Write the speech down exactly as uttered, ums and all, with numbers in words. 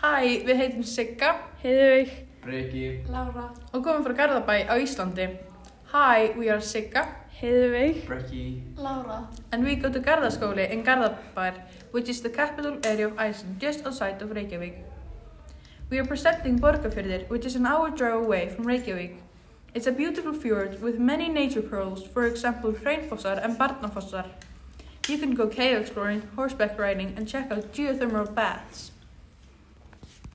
Hæ, við heitum Sigga, Heiðveig, Breki, Lára og komum frá Garðabæ á Íslandi. Hi, we are Sigga, Heiðveig, Breki, Lára and we go to Garðaskóli in Garðabær, which is the capital area of Iceland, just outside of Reykjavík. We are presenting Borgarfjörður, which is an hour drive away from Reykjavík. It's a beautiful fjord with many nature pearls, for example Hraunfossar and Barnafossar. You can go cave exploring, horseback riding, and check out geothermal baths.